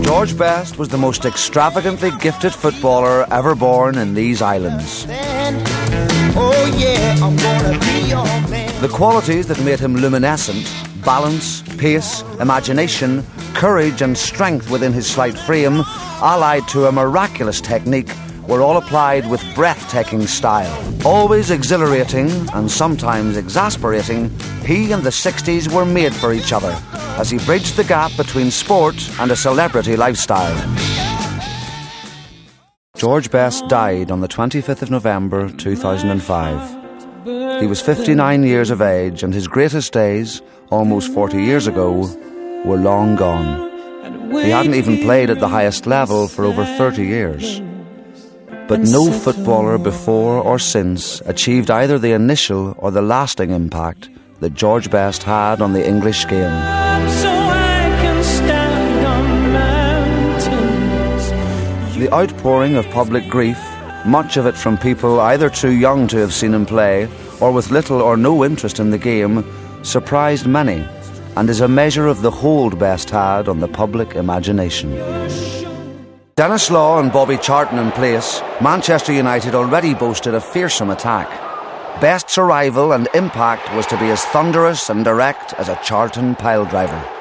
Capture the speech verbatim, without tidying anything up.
George Best was the most extravagantly gifted footballer ever born in these islands. Oh yeah, I'm gonna be your man. The qualities that made him luminescent, balance, pace, imagination, courage and strength within his slight frame, allied to a miraculous technique, were all applied with breathtaking style. Always exhilarating and sometimes exasperating, he and the sixties were made for each other as he bridged the gap between sport and a celebrity lifestyle. George Best died on the twenty-fifth of November two thousand five. He was fifty-nine years of age, and his greatest days, almost forty years ago, were long gone. He hadn't even played at the highest level for over thirty years. But no footballer before or since achieved either the initial or the lasting impact that George Best had on the English game. The outpouring of public grief, much of it from people either too young to have seen him play or with little or no interest in the game, surprised many and is a measure of the hold Best had on the public imagination. Denis Law and Bobby Charlton in place, Manchester United already boasted a fearsome attack. Best's arrival and impact was to be as thunderous and direct as a Charlton piledriver.